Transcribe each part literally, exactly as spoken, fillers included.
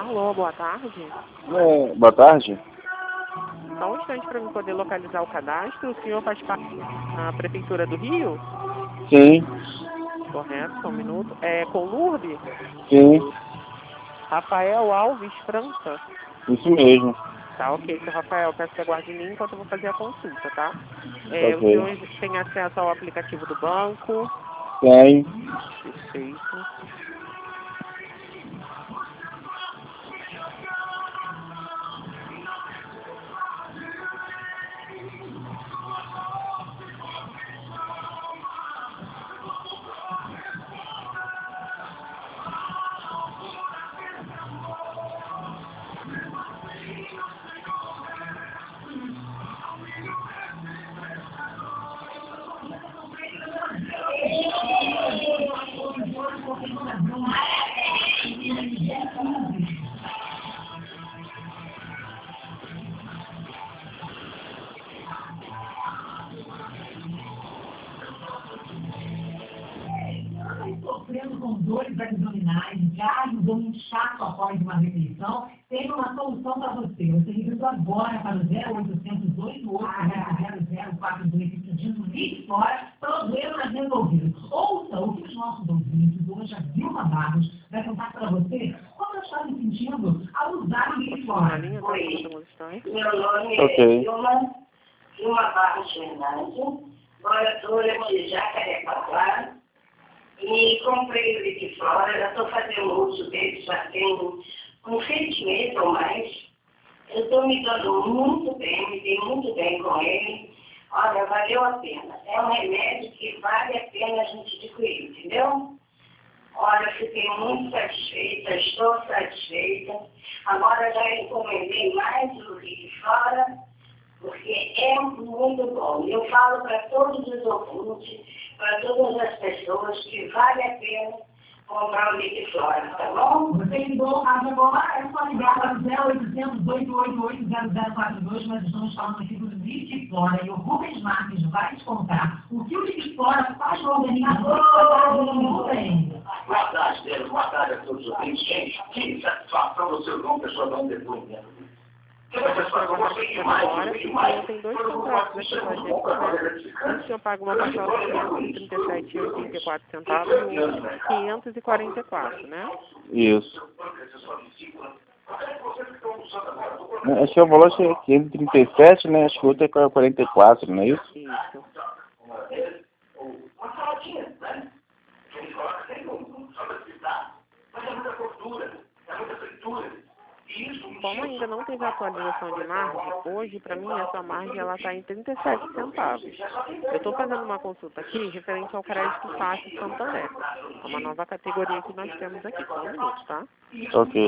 Alô, boa tarde. É, boa tarde. Só um instante para eu poder localizar o cadastro. O senhor faz parte da Prefeitura do Rio? Sim, Correto, só um minuto. É com Lourdes? sim, Rafael Alves França. isso mesmo. Tá, ok, seu Rafael. Peço que aguarde em mim enquanto eu vou fazer a consulta, tá? É, o Ok. senhor tem acesso ao aplicativo do banco? Tem. Perfeito. Sofrendo com dores abdominais, gases ou inchaço após uma refeição, tem uma solução para você. Você ligando agora para o zero oitocentos oito oito zero zero quatro dois pedindo ligue fora, problemas resolvidos. Ouça o que os nossos ouvintes hoje, a Vilma Barros, vai contar para você como ela está se sentindo ao usar o ligue fora. Oi, Oi. meu nome é Ok. Vilma, Vilma Barros Fernandes, moradora de Jacarepaguá. E comprei o Liquiflora, já estou fazendo uso dele, já tem uns seis meses ou mais. Eu estou me dando muito bem, me dei muito bem com ele. Olha, valeu a pena. É um remédio que vale a pena a gente adquirir, entendeu? Olha, fiquei muito satisfeita, estou satisfeita. Agora já encomendei mais o Liquiflora, porque é muito bom. Eu falo para todos os ouvintes, para todas as pessoas, que vale a pena comprar o Liquiflora, tá bom? Você ligou agora, é só ligar para o zero oitocentos oito oito oito zero zero quatro dois, nós estamos falando aqui do Liquiflora, e o Rubens Marques vai te contar o que o Liquiflora faz no organismo. Boa tarde, Pedro. Boa tarde a todos os ouvintes. Gente, que satisfação do seu nome, pessoal, dar um depoimento. Que satisfação, gostei demais, gostei demais. Tem dois contratos aqui com a gente, né? Um senhor paga uma parcela de quinhentos e trinta e sete reais e oitenta e quatro centavos e outro de quinhentos e quarenta e quatro, né? Isso. É, acho que o valor é quinhentos e trinta e sete, né? Acho que o outro é quarenta e quatro, não é isso? Isso. Uma saladinha, né? Ele coloca sempre um só para fritar, mas é muita gordura, é muita fritura. E isso, Como ainda não teve atualização de margem, hoje, para mim, essa margem ela está em trinta e sete centavos. Eu estou fazendo uma consulta aqui referente ao crédito fácil Santander. É uma nova categoria que nós temos aqui. Só um minuto, tá? Ok.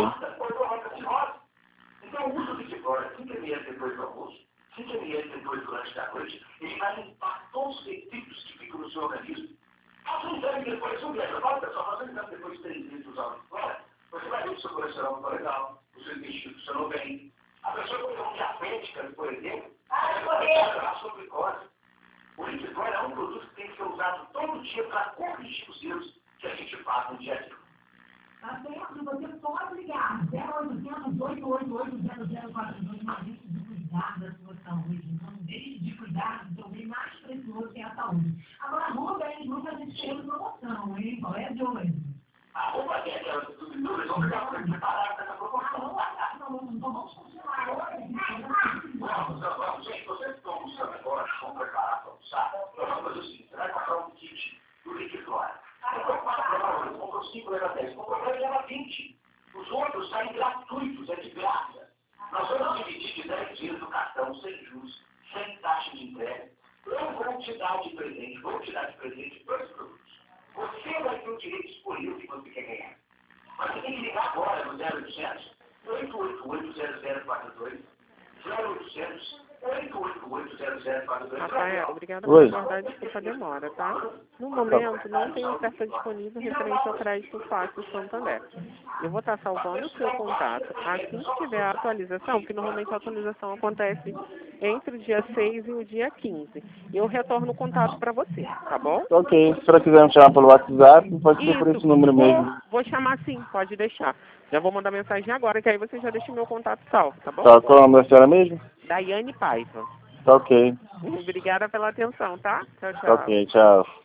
então o uso de fora, cinco mililitros depois do almoço, cinco mililitros depois durante a noite, ele vai limpar todos os detritos que ficam no seu organismo. Faça um exame depois, um dia, olha pessoal, faça um exame depois de três litros usando fora, você vai ver que o seu colesterol está legal, o seu intestino funcionou bem. A pessoa que tem um diabética, por exemplo, ela sua glicose. O Liquiflora é um produto que tem que ser usado todo dia para corrigir os erros que a gente faz no dia a dia. Tá certo? Você pode ligar zero oitocentos oito oito oito zero zero quatro dois, mas deixe de cuidar da sua saúde. Não deixe de cuidar do seu bem mais precioso, que é a saúde. Agora, Rubens, nunca a gente tem promoção, hein? Qual é de hoje? A roupa é aquela de tudo e tudo, eles vão ficar preparados para essa promoção. Então vamos continuar hoje. Vamos, vamos, gente, vocês estão almoçando agora, vão preparar para almoçar. Nós vamos fazer o seguinte, você vai comprar um kit do Liquiflora. Comprou cinco, leva dez. Comprou dez, leva vinte. Os outros saem gratuitos, é de graça. Nós vamos dividir de dez dias no cartão, sem juros, sem taxa de entrega. Eu vou te dar de presente, vou te dar de presente dois produtos. Você vai ter o direito de escolher o que você quer ganhar. Mas você tem que ligar agora no zero oitocentos oito oito oito zero zero quatro dois, zero oitocentos Rafael, obrigada por Oi. aguardar, desculpa a demora, tá? No momento, não tem oferta disponível referente ao crédito fácil Santander. Eu vou estar salvando o seu contato. Assim que tiver a atualização, porque normalmente a atualização acontece entre o dia seis e o dia quinze. Eu retorno o contato para você, tá bom? Ok, se a senhora quiser me chamar pelo WhatsApp, pode ser por esse número vou, mesmo. vou chamar sim, pode deixar. Já vou mandar mensagem agora, que aí você já deixa o meu contato salvo, tá bom? Tá, qual é o nome da senhora mesmo? Daiane Paiva. Tá ok. Obrigada pela atenção, tá? Tchau, Tá tchau. ok, tchau.